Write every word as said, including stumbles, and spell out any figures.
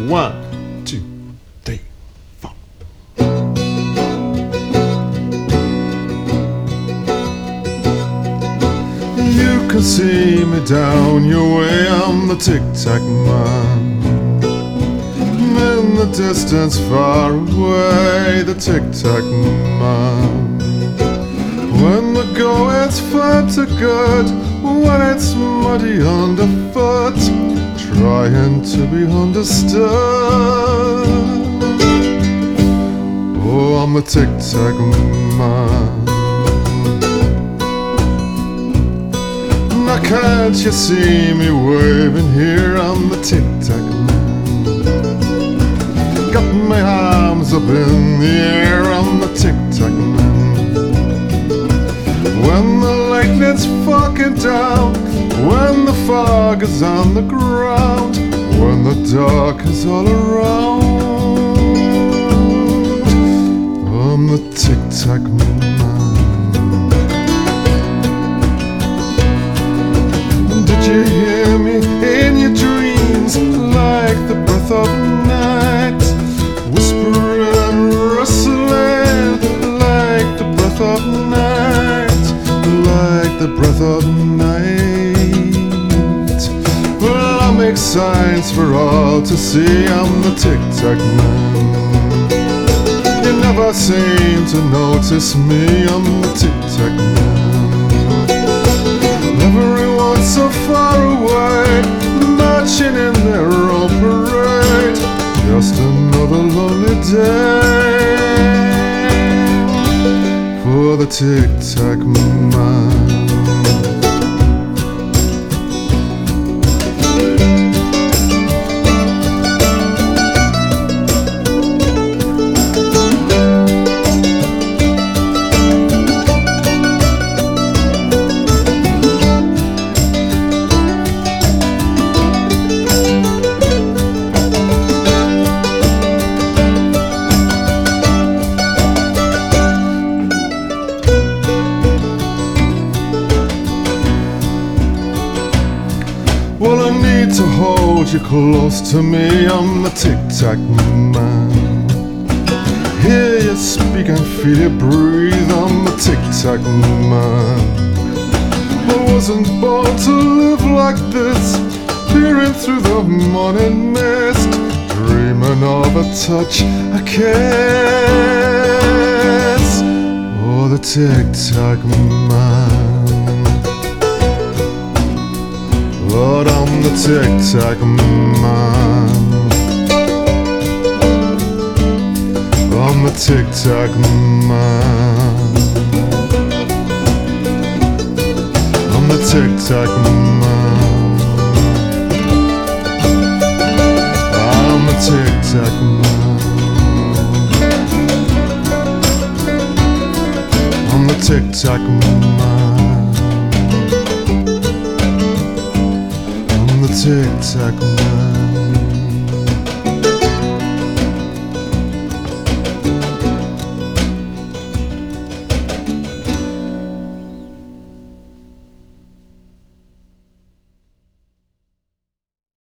One, two, three, four. You can see me down your way, I'm the tic-tac man. In the distance far away, the tic-tac man. When the going's far too good, when it's muddy underfoot, trying to be understood. Oh, I'm the tic-tac man. Now can't you see me waving here? I'm the tic-tac man. Got my arms up in the air, I'm the tic-tac man. When the lightning's fucking down, when the fog is on the ground, when the dark is all around, I'm the tic-tac man. Did you hear me in your dreams, like the breath of night, whispering, rustling, like the breath of night, like the breath of night? Well, I make signs for all to see, I'm the tic-tac man. You never seem to notice me, I'm the tic-tac man. Everyone's so far away, marching in their own parade, just another lonely day for the tic-tac man. Well, I need to hold you close to me, I'm the tic-tac man. Hear you speak and feel you breathe, I'm the tic-tac man. I wasn't born to live like this, peering through the morning mist, dreaming of a touch, a kiss. Oh, the tic-tac man. Lord, I'm the tic-tac man. I'm the tic-tac man. I'm the tic-tac man. I'm the tic-tac man. I'm the tic-tac man. Tic-tac